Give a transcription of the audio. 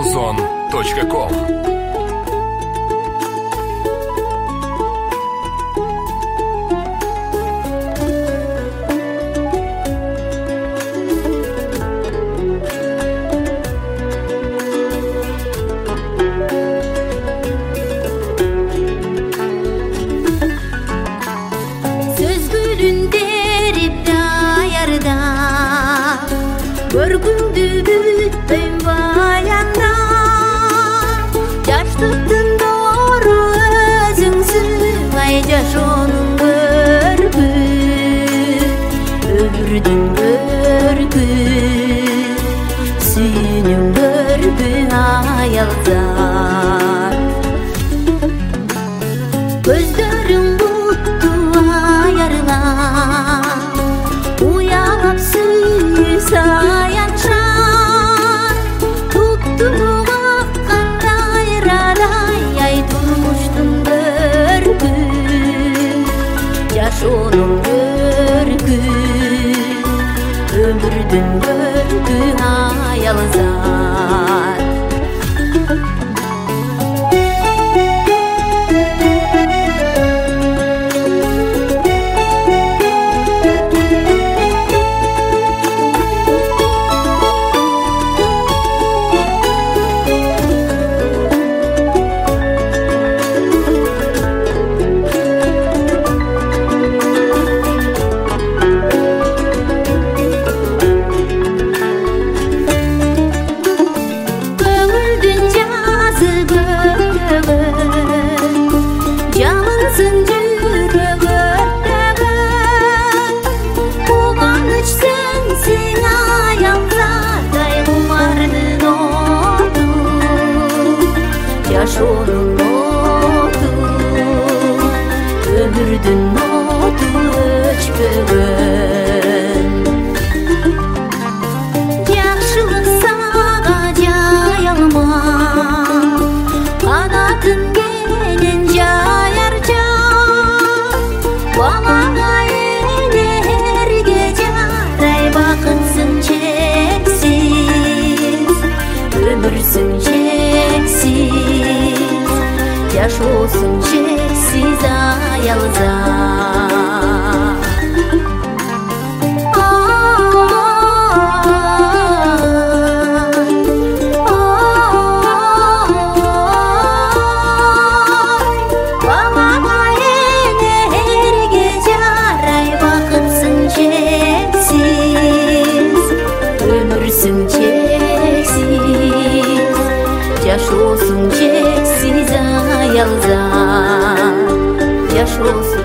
Amazon.com. Көргүңдү бүттөйм баянда, жаштыктын доору өзүңсүң, ай жашоонун көркү, өмүрдүн көркү, сүйүүнүн көркү аялзат. Көздөрүң бутту айырылам, уялап сүйүү аянчан, туттуруп аккандай радай, ай турмуштун көркү, жашоонун көркү, өмүрдүн көркү аялзат. Жашоонун оту, өмүрдүн оту өчпөгөн. Жакшылык сага жай алмам, канатын менен жаяр жан, балага энерге жарай, бакытсың чексиз, өмүрсүң чексиз, жашоосуң чексиз аялзат. Балага энерге жарай, бакытсың чексиз, өмүрсүң чексиз, жашоосуң чексиз аялзат. Жашоосуң